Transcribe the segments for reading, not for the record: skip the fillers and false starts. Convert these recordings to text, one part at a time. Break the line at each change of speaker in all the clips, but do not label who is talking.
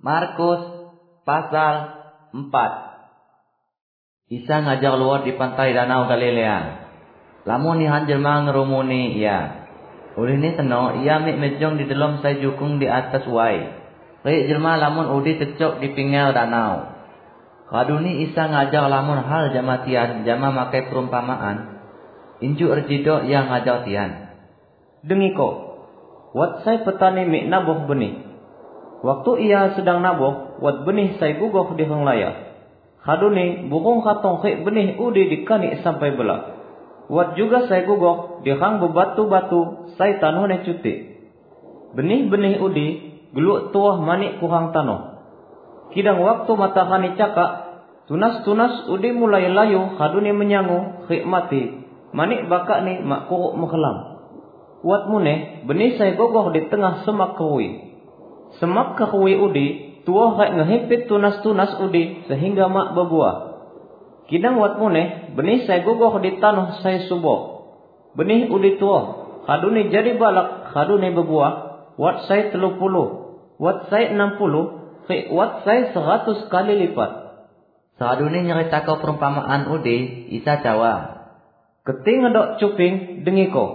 Markus pasal 4. Isa ngajak luar di pantai danau Galilea. Lamun nihan jelma ngerumuni ia. Ulih ni teno ia mik mejong di dalam sai jukung di atas uai. Rik jelma lamun udi cecok di pinggir danau. Kaduni Isa ngajak lamun hal jamatian jama makai perumpamaan. Injuk erjido yang ngajak tian.
Dengiko, wat sai petani mik nabuh benih. Waktu ia sedang nabuh, wat benih sai gugoh di henglaya. Kaduni burung katong hek benih udi dikani sampai belak. Wat juga sai gugoh di hang bebatu-batu sai tanone cuti. Benih-benih udi geluk tuah manik kuhang tanoh. Kidang waktu matahani cakak, tunas-tunas udi mulai layu kaduni menyangu hek mati. Manik bakak ni mak kuruk mengkelam. Wat muneh benih sai gugoh di tengah semak kehui. Semak kehui udi tuah hek ngehipit tunas-tunas udi sehingga mak berbuah. Kidang wat muneh benih sai gugoh di tanah sai subuh. Benih udi tuah kaduni jadi balak kaduni berbuah. Wat sai 30, wat sai 60, hek wat sai 100 kali lipat.
Sakaduni nyerita kau perumpamaan udi Isa cawa.
Keti ngedok cuping dengiko.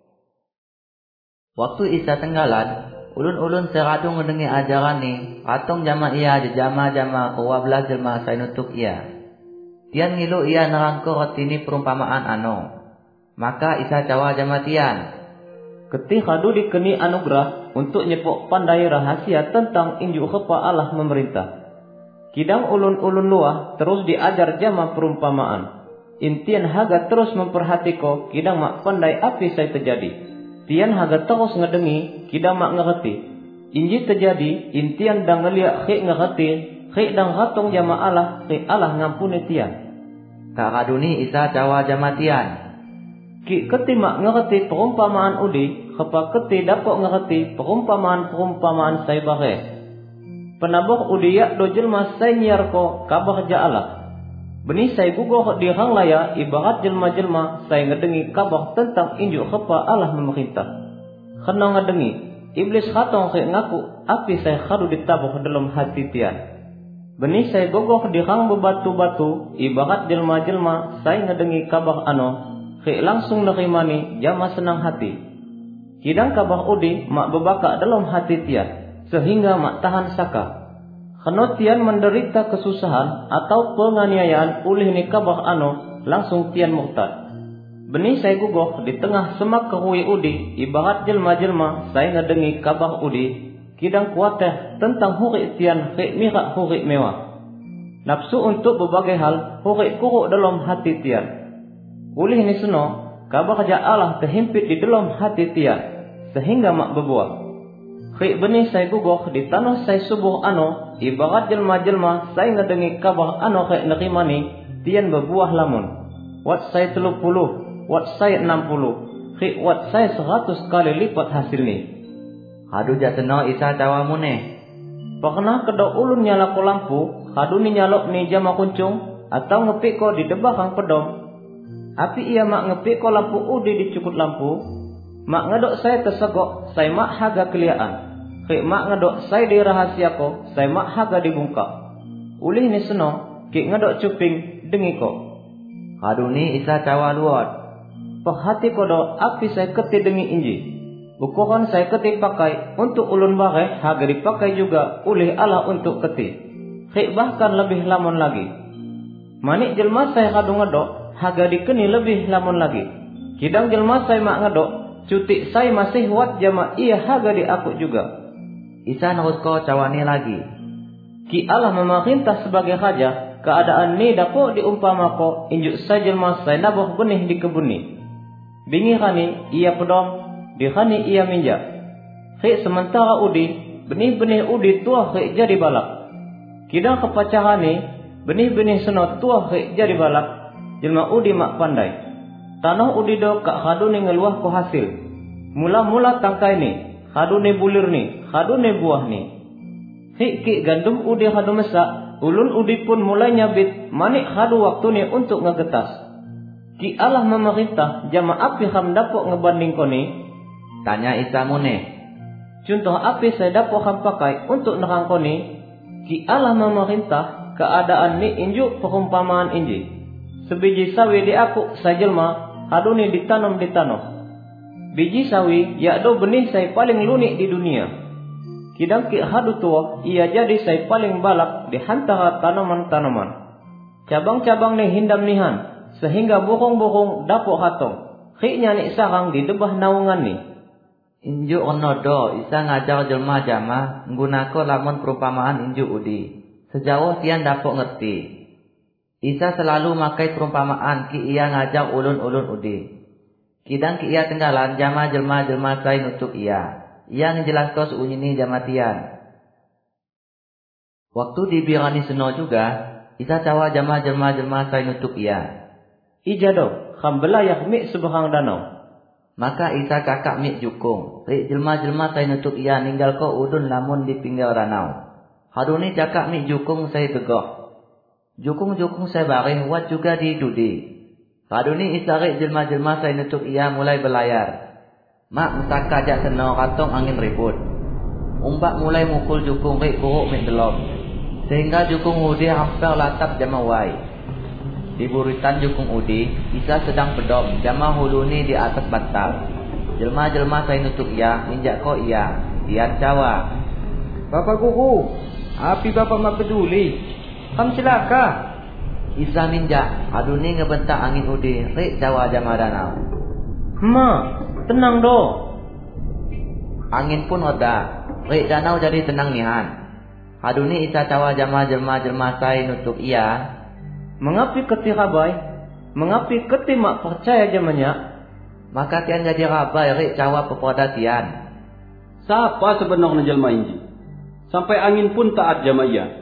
Waktu Isa tenggalan, ulun-ulun seradu ngedengi ajaran ni, katong jama ia jama-jama ke-12 jelma sai nutuk ia. Tian ngilu ia nerangko rotini perumpamaan ano. Maka Isa cawa jama tian.
Keti kadu dikeni anugerah untuk nyepok pandai rahasia tentang injuk kepa Allah memerintah. Kidang ulun-ulun luah terus diajar jama perumpamaan. Intian haga terus memperhatiko kidang mak pandai api sai terjadi. Tian haga terus ngedengi kidang mak ngerti. Inji terjadi intian dang ngeliak khik ngerti, khik dang ratong jama Allah, khik Allah ngampuni tian.
Kakaduni Isa cawa jama tian.
Ki keti mak ngerti perumpamaan udi, kepa keti dapok ngerti perumpamaan sai bare. Penabuh udi yak do jelma sai nyiar ko kabar ja Allah. Benih sai gugoh di hanglaya ibarat jelma-jelma sai ngedengi kabar tentang injuk kepa Allah memerintah. Kena ngedengi, iblis katong khik ngaku api sai khadu ditabuh dalam hati tian. Benih sai gugoh di hang bebatu-batu ibarat jelma-jelma sai ngedengi kabar ano, khik langsung nerimani jama senang hati. Kidang kabar udi mak bebakak dalam hati tian, sehingga mak tahan saka. Keno tian menderita kesusahan atau penganiayaan ulih ni kabar ano, langsung tian murtad. Benih sai gugoh di tengah semak kehui udi ibarat jelma-jelma sai ngedengi kabar udi, kidang kuateh tentang hurik tian hek mirak hurik mewah. Nafsu untuk berbagai hal hurik kuruk dalam hati tian. Ulih ni seno kabar ja Allah terhimpit di dalam hati tian sehingga mak berbuah. Khik benih sai gugoh di tanah sai subuh ano ibarat jelma-jelma sai ngedengi kabar ano khik nerimani tian berbuah lamun. Wat sai 30, wat sai 60, khik wat sai 100 kali lipat hasil ni.
Hadu jateno Isa cawa muneh.
Pernah kedok ulun nyala ko lampu, hadu ni nyalok ni jama kuncung atau ngepik ko di debah kang pedom. Api ia mak ngepik ko lampu udi dicukut lampu, mak ngedok saya tersegok, saya mak haga keliaan. Khik mak ngedok sai di rahasia ko, sai mak haga dibungkak. Ulih ni seno, kik ngedok cuping dengiko.
Kaduni Isa cawa luot.
Perhati ko do api sai keti dengi inji. Ukuran sai keti pakai untuk ulun bare haga dipakai juga ulih Allah untuk keti. Khik bahkan lebih lamun lagi. Manik jelma sai kadu ngedok haga dikeni lebih lamun lagi. Kidang jelma sai mak ngedok cuti sai masih wat jama ia haga diakut juga.
Isa nerusko cawani lagi.
Ki Allah memerintah sebagai raja, keadaan ni dapok diumpamako injuk sai jelma sai nabuh benih di kebun ni. Bingi khani ia pedom, di khani ia minjak. Khik sementara udi, benih-benih udi tuah khik jadi balak. Kidang kepacahan ni, benih-benih seno tuah khik jadi balak. Jelma udi mak pandai. Tanah udi do kak khadu ni ngeluah ko hasil. Mula-mula tangkai ni, khadu ni bulir ni, khadu ni buah ni. Hik gandum udi khadu mesak, ulun udi pun mulai nyabit, manik khadu waktu ni untuk ngegetas. Ki Allah memerintah jama api ham dapok ngebanding ko ni?
Tanya Isa muneh.
Contoh api saya dapok ham pakai untuk nerang ko ni? Ki Allah memerintah keadaan ni injuk perumpamaan inji. Sebiji sawi di aku sajelma haduni ditanam di tanah. Biji sawi yakdo benih sai paling lunik di dunia. Kidang ki hadu tua ia jadi sai paling balak di antara tanaman-tanaman. Cabang-cabang ni hindam nihan sehingga burung-burung dapuk hatong. Khiknya ni sarang di debah naungan ni.
Injuk ono do isa ngajar jelma jama nggunako lamun perumpamaan injuk udi. Sejauh tian dapuk ngerti. Isa selalu makai perumpamaan ki ia ngajar ulun-ulun udi. Kidang ki ia tenggalan jama jelma-jelma sai nutuk ia. Ia ngejelasko suunyini jama tian. Waktu di Birani Seno juga, isa cawa jama jelma-jelma sai nutuk ia.
Ija do, kham belayak mik sebehang danau.
Maka isa kakak mik jukung. Rik jelma-jelma sai nutuk ia ninggal ko udun lamun di pinggir danau. Haduni cakak mik jukung sai tegoh. Jukung-jukung saya barih wat juga di dudi. Haduni isarik jelma-jelma saya nutuk ia mulai belayar. Mak mesaka jak seno katong angin ribut. Umbak mulai mukul jukung rik buruk mik delom. Sehingga jukung udi hampir latap jama wai. Di buritan jukung udi, isa sedang pedom jama huluni di atas bantal. Jelma-jelma saya nutuk ia minjak ko ia. Tian cawa.
Bapak Guru, api bapak mak peduli. Kam celaka.
Isa minjak, haduni ngebentak angin udi, rik cawa jama danau.
Ma, tenang do.
Angin pun oda, rik danau jadi tenang nihan. Haduni isa cawa jama jelma-jelma sai nutuk ia.
Mengapi keti rabai? Mengapi keti mak percaya jamanya?
Maka tian jadi rabai rik cawa pepoda tian.
Siapa sebenarnya jelma inji? Sampai angin pun taat jama ia.